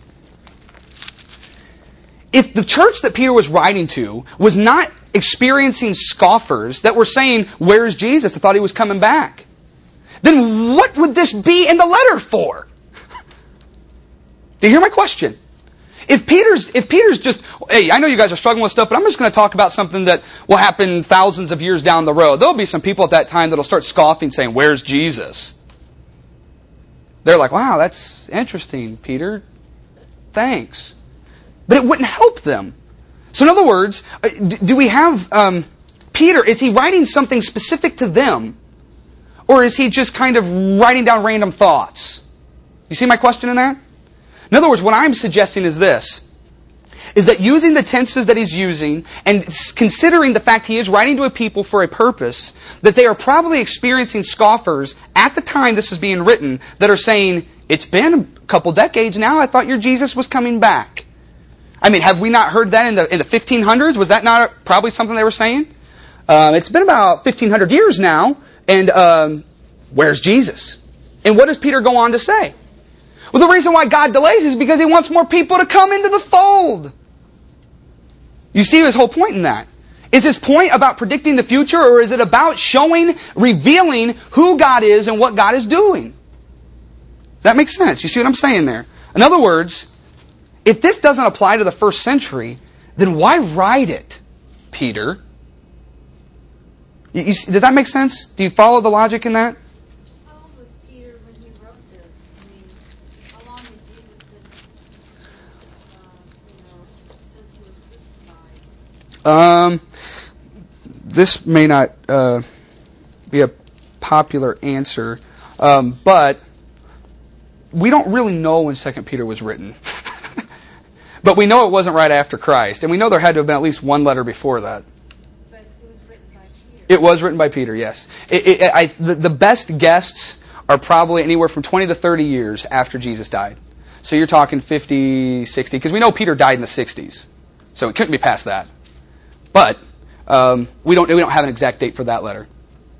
If the church that Peter was writing to was not experiencing scoffers that were saying, where's Jesus? I thought he was coming back. Then what would this be in the letter for? Do you hear my question? If Peter's, if Peter's just, hey, I know you guys are struggling with stuff, but I'm just going to talk about something that will happen thousands of years down the road. There'll be some people at that time that'll start scoffing saying, where's Jesus? They're like, wow, that's interesting, Peter. Thanks. But it wouldn't help them. So in other words, do we have um, Peter, is he writing something specific to them? Or is he just kind of writing down random thoughts? You see my question in that? In other words, what I'm suggesting is this. Is that using the tenses that he's using and considering the fact he is writing to a people for a purpose, that they are probably experiencing scoffers at the time this is being written that are saying, it's been a couple decades now, I thought your Jesus was coming back. I mean, have we not heard that in the in the fifteen hundreds? Was that not probably something they were saying? Uh, it's been about fifteen hundred years now, and um, where's Jesus? And what does Peter go on to say? Well, the reason why God delays is because He wants more people to come into the fold. You see his whole point in that. Is his point about predicting the future, or is it about showing, revealing who God is and what God is doing? Does that make sense? You see what I'm saying there? In other words, if this doesn't apply to the first century, then why write it, Peter? You, you, does that make sense? Do you follow the logic in that? How old was Peter when he wrote this? I mean, how long had Jesus been, uh, you know, since He was crucified? Um, this may not uh, be a popular answer, um, but we don't really know when Second Peter was written. But we know it wasn't right after Christ, and we know there had to have been at least one letter before that. But it was written by Peter. It was written by Peter, yes. It, it, I, the, the best guesses are probably anywhere from twenty to thirty years after Jesus died. So you're talking fifty, sixty, because we know Peter died in the sixties. So it couldn't be past that. But um, we don't we don't have an exact date for that letter.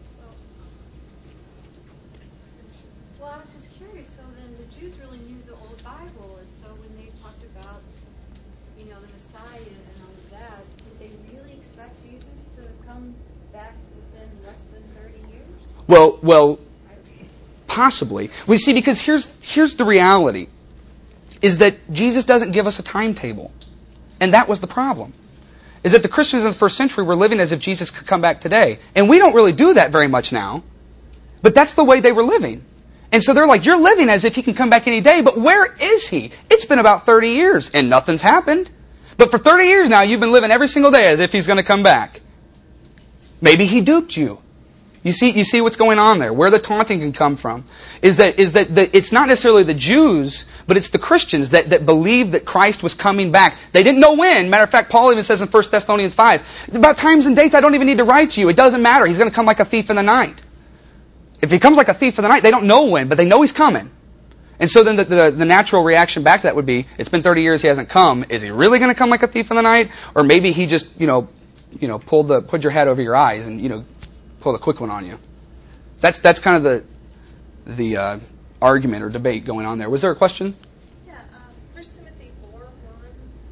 Well, I was just curious. So then the Jews really knew the old Bible, and so when they talked about, you know, the Messiah and all of that, did they really expect Jesus to come back within less than thirty years? Well, well, possibly. We see, because here's here's the reality, is that Jesus doesn't give us a timetable, and that was the problem. Is that the Christians in the first century were living as if Jesus could come back today. And we don't really do that very much now. But that's the way they were living. And so they're like, you're living as if He can come back any day, but where is He? It's been about thirty years, and nothing's happened. But for thirty years now, you've been living every single day as if He's going to come back. Maybe He duped you. You see, you see what's going on there. Where the taunting can come from is that is that the, it's not necessarily the Jews, but it's the Christians that, that believed that Christ was coming back. They didn't know when. Matter of fact, Paul even says in First Thessalonians five, about times and dates I don't even need to write to you. It doesn't matter. He's going to come like a thief in the night. If He comes like a thief in the night, they don't know when, but they know He's coming. And so then the, the, the natural reaction back to that would be, it's been thirty years, He hasn't come. Is He really going to come like a thief in the night? Or maybe He just, you know, you know, pulled the, put your head over your eyes and, you know, pulled a quick one on you. That's that's kind of the the uh, argument or debate going on there. Was there a question? Yeah, um, First Timothy four one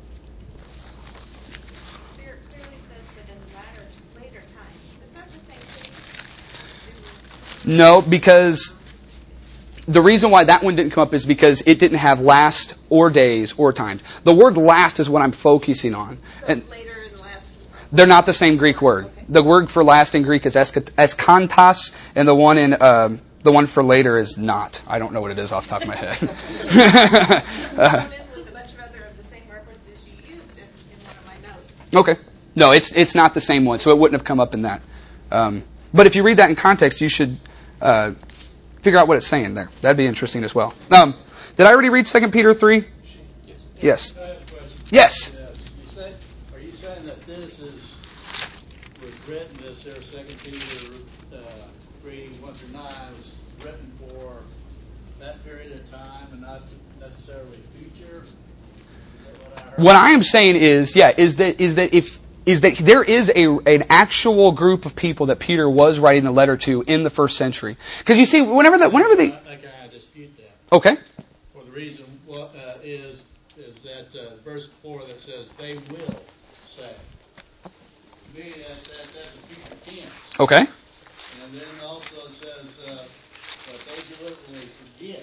clearly says that in latter, later times. Is that the same thing? No, because the reason why that one didn't come up is because it didn't have last or days or times. The word last is what I'm focusing on. So And later in the last. they're not the same Greek word. Okay. The word for last in Greek is eskantos, and the one in uh, the one for later is not. I don't know what it is off the top of my head. uh, With a bunch of other of the same references you used in, in one of my notes. Okay. No, it's it's not the same one, so it wouldn't have come up in that. Um, but if you read that in context, you should uh, figure out what it's saying there. That'd be interesting as well. Um, did I already read Second Peter three? Yes. I have a question. Yes. Yes. You say, are you saying that this is was written, this there Second Peter uh, three one through nine was written for that period of time and not necessarily future? Is that what I heard? What I am saying is, yeah, is that is that if is that there is a an actual group of people that Peter was writing the letter to in the first century. Because you see, whenever that whenever they I, I kind of dispute that. okay, For the reason what uh, is is that uh, verse four that says they will say. To me, that, that that's a future tense. okay, And then also it says, uh, but they deliberately forget.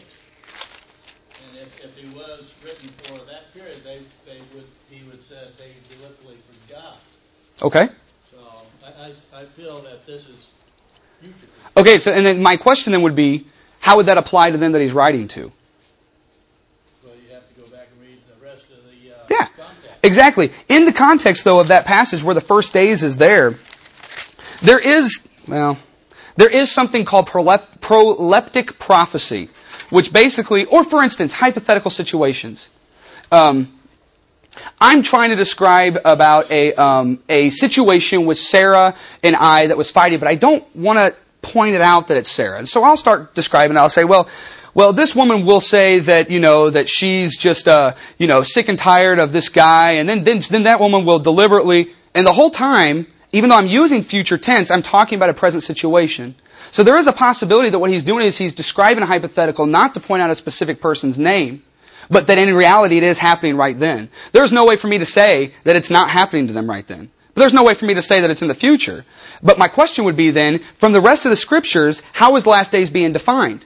And if, if it was written for that period, they they would he would say they deliberately forgot. okay, So I, I, I feel that this is future. okay. So, and then my question then would be, how would that apply to them that he's writing to? Well, you have to go back and read the rest of the uh, Yeah, context. exactly. In the context, though, of that passage where the first days is there, there is, well, there is something called prolep- proleptic prophecy, which basically, or for instance, hypothetical situations. Um, I'm trying to describe about a um, a situation with Sarah and I that was fighting, but I don't want to point it out that it's Sarah. And so I'll start describing it. I'll say, well, well, this woman will say that, you know, that she's just, uh, you know, sick and tired of this guy, and then, then, then that woman will deliberately, and the whole time, even though I'm using future tense, I'm talking about a present situation. So there is a possibility that what he's doing is he's describing a hypothetical not to point out a specific person's name, but that in reality it is happening right then. There's no way for me to say that it's not happening to them right then. But there's no way for me to say that it's in the future. But my question would be then, from the rest of the scriptures, how is the last days being defined?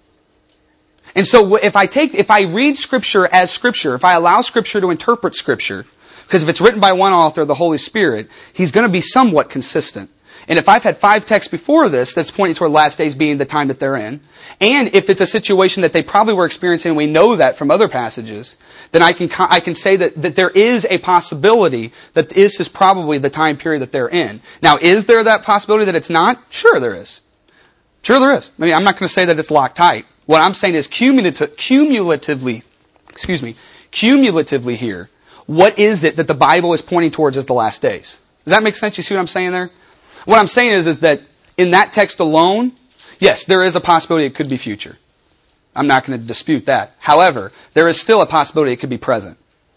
And so if I take, if I read scripture as scripture, if I allow scripture to interpret scripture, because if it's written by one author, the Holy Spirit, he's going to be somewhat consistent. And if I've had five texts before this that's pointing toward last days being the time that they're in, and if it's a situation that they probably were experiencing, and we know that from other passages, then I can I can say that, that there is a possibility that this is probably the time period that they're in. Now, is there that possibility that it's not? Sure there is. Sure there is. I mean, I'm not going to say that it's locked tight. What I'm saying is cumulative, cumulatively, excuse me, cumulatively here, what is it that the Bible is pointing towards as the last days? Does that make sense? You see what I'm saying there? What I'm saying is, is that in that text alone, yes, there is a possibility it could be future. I'm not going to dispute that. However, there is still a possibility it could be present.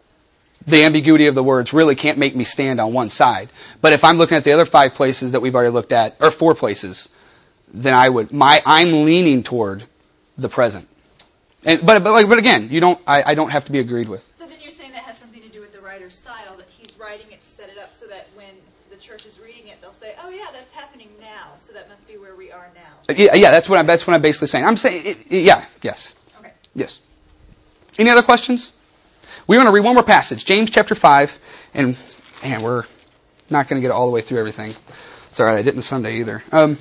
The ambiguity of the words really can't make me stand on one side. But if I'm looking at the other five places that we've already looked at, or four places, then I would, my, I'm leaning toward the present. And, but, but, like, but again, you don't, I, I don't have to be agreed with. So then you're saying that has something to do with the writer's style, that he's writing it to set it up so that when the church is reading it, they'll say, "Oh yeah, that's happening now." So that must be where we are now. Yeah, yeah, that's what I'm. That's what I'm basically saying. I'm saying, it, it, yeah, yes, Okay. yes. Any other questions? We want to read one more passage, James chapter five, and man, we're not going to get all the way through everything. It's all right. I didn't Sunday either. Um,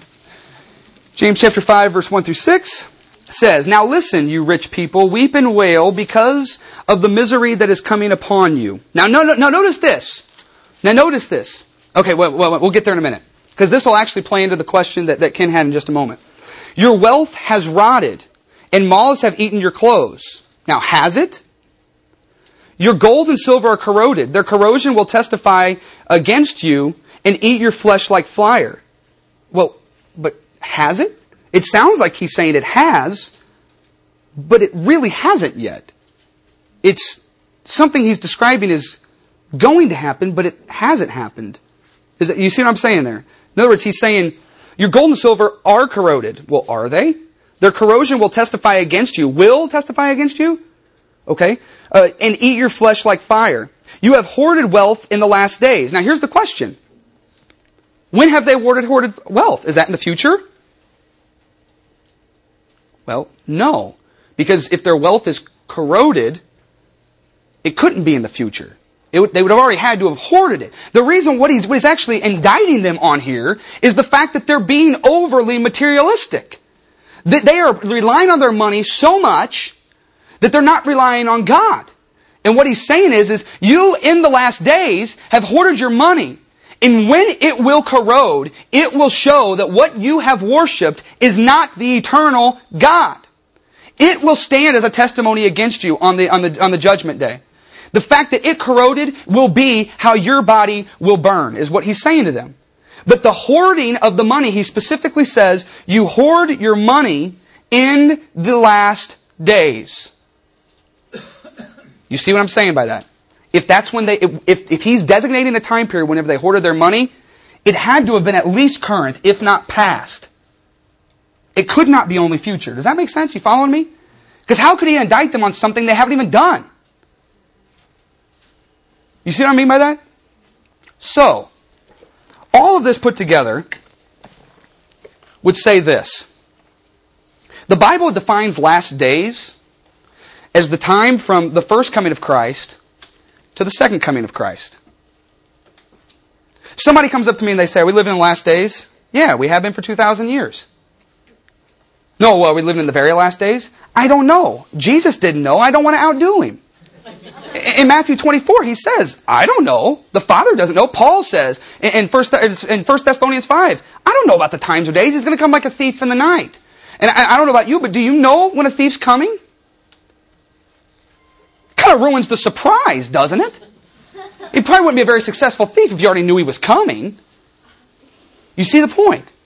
James chapter five, verse one through six says, "Now listen, you rich people, weep and wail because of the misery that is coming upon you." Now, no, no, no. Notice this. Now, notice this. Okay, well, well, we'll get there in a minute. Because this will actually play into the question that, that Ken had in just a moment. Your wealth has rotted, and moths have eaten your clothes. Now, has it? Your gold and silver are corroded. Their corrosion will testify against you and eat your flesh like fire. Well, but has it? It sounds like he's saying it has, but it really hasn't yet. It's something he's describing as going to happen, but it hasn't happened. Is it, you see what I'm saying there? In other words, he's saying, your gold and silver are corroded. Well, are they? Their corrosion will testify against you. Will testify against you? Okay. Uh, and eat your flesh like fire. You have hoarded wealth in the last days. Now here's the question. When have they hoarded, hoarded wealth? Is that in the future? Well, no. Because if their wealth is corroded, it couldn't be in the future. It would, they would have already had to have hoarded it. The reason what he's, what he's actually indicting them on here is the fact that they're being overly materialistic. That they are relying on their money so much that they're not relying on God. And what he's saying is, is you in the last days have hoarded your money. And when it will corrode, it will show that what you have worshipped is not the eternal God. It will stand as a testimony against you on the, on the, on the judgment day. The fact that it corroded will be how your body will burn, is what he's saying to them. But the hoarding of the money, he specifically says, you hoard your money in the last days. You see what I'm saying by that? If that's when they, if, if he's designating a time period whenever they hoarded their money, it had to have been at least current, if not past. It could not be only future. Does that make sense? You following me? Because how could he indict them on something they haven't even done? You see what I mean by that? So, all of this put together would say this. The Bible defines last days as the time from the first coming of Christ to the second coming of Christ. Somebody comes up to me and they say, are we living in the last days? Yeah, we have been for two thousand years. No, well, are we living in the very last days? I don't know. Jesus didn't know. I don't want to outdo him. In Matthew twenty-four, he says, I don't know. The Father doesn't know. Paul says in First Thessalonians five, I don't know about the times or days. He's going to come like a thief in the night. And I don't know about you, but do you know when a thief's coming? Kind of ruins the surprise, doesn't it? He probably wouldn't be a very successful thief if you already knew he was coming. You see the point?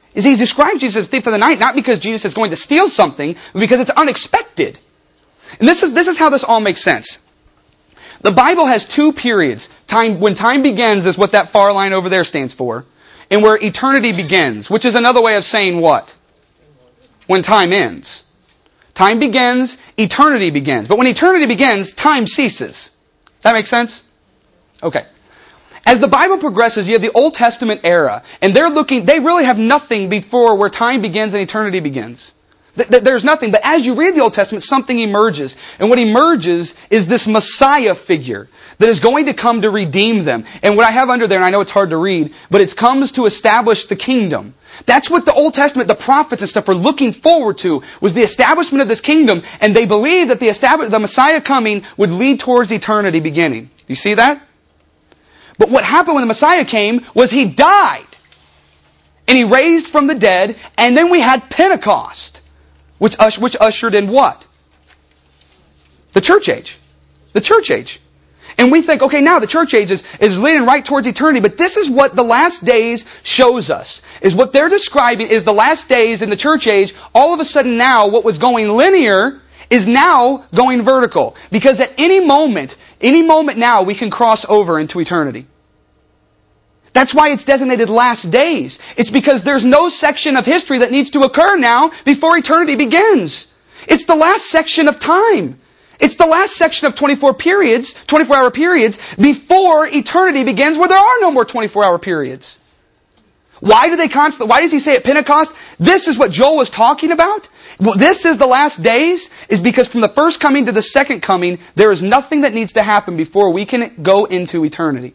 is he describes Jesus as thief of the night, not because Jesus is going to steal something, but because it's unexpected. And this is, this is how this all makes sense. The Bible has two periods. Time, when time begins is what that far line over there stands for, and where eternity begins, which is another way of saying what? When time ends. Time begins, eternity begins. But when eternity begins, time ceases. Does that make sense? Okay. As the Bible progresses, you have the Old Testament era, and they're looking, they really have nothing before where time begins and eternity begins. There's nothing, but as you read the Old Testament, something emerges. And what emerges is this Messiah figure that is going to come to redeem them. And what I have under there, and I know it's hard to read, but it comes to establish the kingdom. That's what the Old Testament, the prophets and stuff were looking forward to, was the establishment of this kingdom. And they believed that the establish, the Messiah coming would lead towards eternity beginning. Do you see that? But what happened when the Messiah came was He died. And He raised from the dead, and then we had Pentecost. Which, which ushered in what? The church age. The church age. And we think, okay, now the church age is, is leading right towards eternity. But this is what the last days shows us. Is what they're describing is the last days in the church age. All of a sudden now, what was going linear is now going vertical. Because at any moment, any moment now, we can cross over into eternity. That's why it's designated last days. It's because there's no section of history that needs to occur now before eternity begins. It's the last section of time. It's the last section of twenty-four periods, twenty-four hour periods, before eternity begins, where there are no more twenty-four hour periods. Why do they constantly, why does he say at Pentecost, this is what Joel was talking about? Well, this is the last days, is because from the first coming to the second coming, there is nothing that needs to happen before we can go into eternity.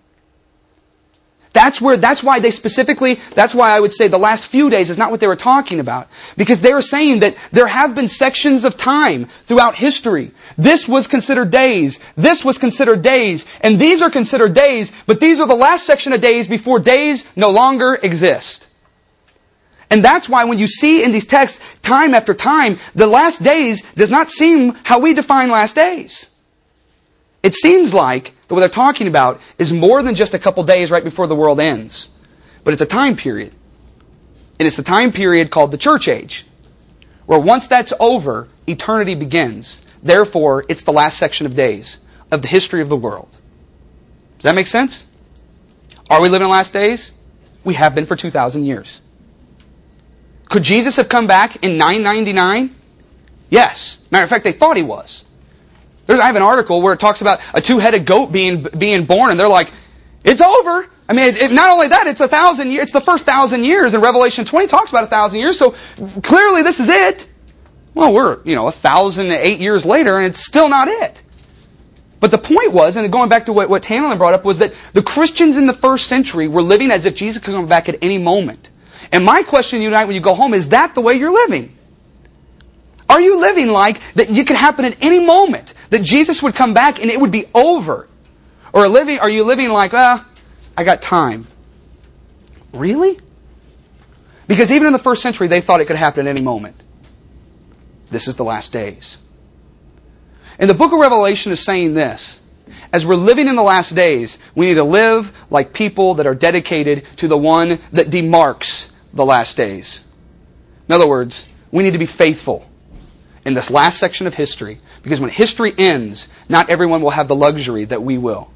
That's where, that's why they specifically, that's why I would say the last few days is not what they were talking about. Because they were saying that there have been sections of time throughout history. This was considered days. This was considered days. And these are considered days, but these are the last section of days before days no longer exist. And that's why when you see in these texts, time after time, the last days does not seem how we define last days. It seems like that what they're talking about is more than just a couple days right before the world ends. But it's a time period. And it's the time period called the church age. Where once that's over, eternity begins. Therefore, it's the last section of days of the history of the world. Does that make sense? Are we living in last days? We have been for two thousand years. Could Jesus have come back in nine ninety-nine? Yes. Matter of fact, they thought He was. There's, I have an article where it talks about a two-headed goat being being born, and they're like, it's over. I mean, it, it, not only that, it's a thousand years. It's the first thousand years, and Revelation twenty talks about a thousand years. So clearly, this is it. Well, we're you know a thousand eight years later, and it's still not it. But the point was, and going back to what what Tannerlin brought up, was that the Christians in the first century were living as if Jesus could come back at any moment. And my question to you tonight, when you go home, is that the way you're living? Are you living like that you could happen at any moment, that Jesus would come back and it would be over? Or living, are you living like, ah, I got time? Really? Because even in the first century, they thought it could happen at any moment. This is the last days. And the book of Revelation is saying this. As we're living in the last days, we need to live like people that are dedicated to the one that demarks the last days. In other words, we need to be faithful in this last section of history, because when history ends, not everyone will have the luxury that we will.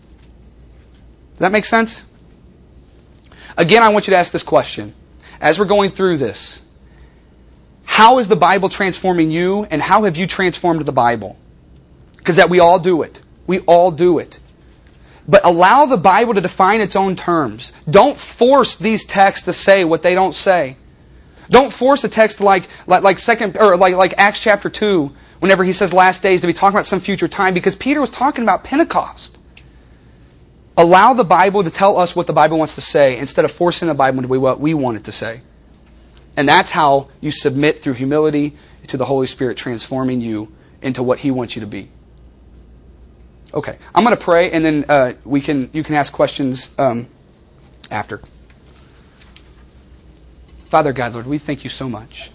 Does that make sense? Again, I want you to ask this question. As we're going through this, how is the Bible transforming you, and how have you transformed the Bible? Because that we all do it. We all do it. But allow the Bible to define its own terms. Don't force these texts to say what they don't say. Don't force a text like like, like second or like like Acts chapter two, whenever he says last days, to be talking about some future time, because Peter was talking about Pentecost. Allow the Bible to tell us what the Bible wants to say, instead of forcing the Bible to be what we want it to say. And that's how you submit through humility to the Holy Spirit transforming you into what He wants you to be. Okay, I'm going to pray, and then uh, we can you can ask questions um, after. Father God, Lord, we thank You so much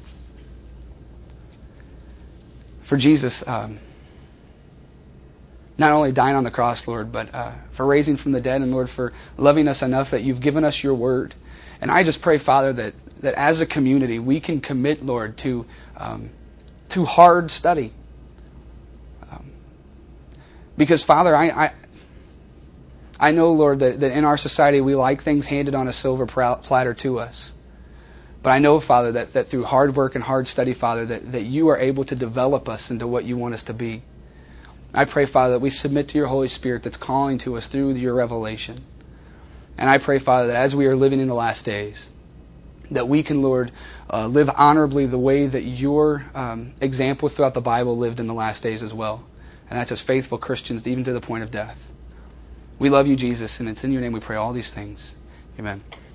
for Jesus um, not only dying on the cross, Lord, but uh, for raising from the dead, and Lord, for loving us enough that you've given us your word. And I just pray, Father, that, that as a community we can commit, Lord, to um, to hard study. Um, because, Father, I, I I know, Lord, that, that in our society we like things handed on a silver platter to us. But I know, Father, that, that through hard work and hard study, Father, that, that you are able to develop us into what you want us to be. I pray, Father, that we submit to your Holy Spirit that's calling to us through your revelation. And I pray, Father, that as we are living in the last days, that we can, Lord, uh, live honorably the way that your um, examples throughout the Bible lived in the last days as well. And that's as faithful Christians, even to the point of death. We love you, Jesus, and it's in your name we pray all these things. Amen.